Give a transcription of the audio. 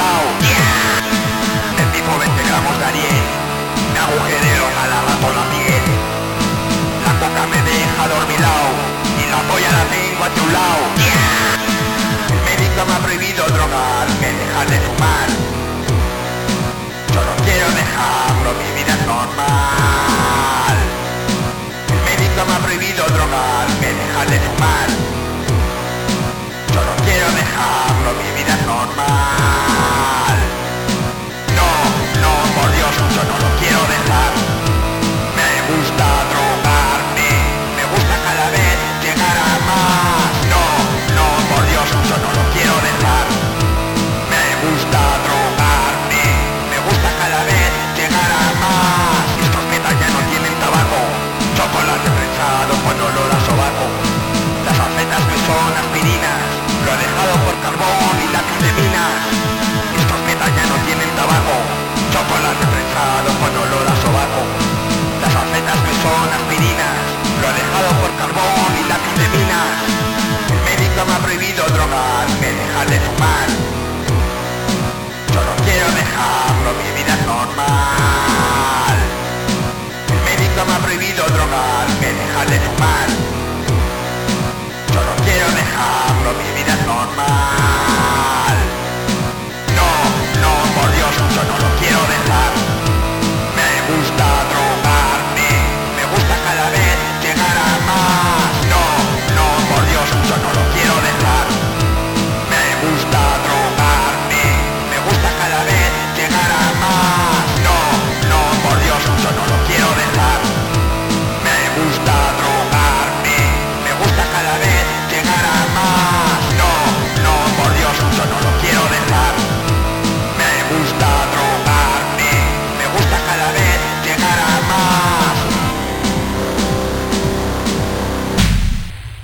lado. El tipo 20 gramos de Ariel, me agujereo cada rato la piel. La coca me deja dormilao y la polla la tengo a tu lado. El médico me ha prohibido drogarme, dejar de fumar. Yo no quiero dejarlo, mi vida es normal. El médico me ha prohibido drogarme, dejar de fumar. Yo no quiero dejarlo, mi vida es normal.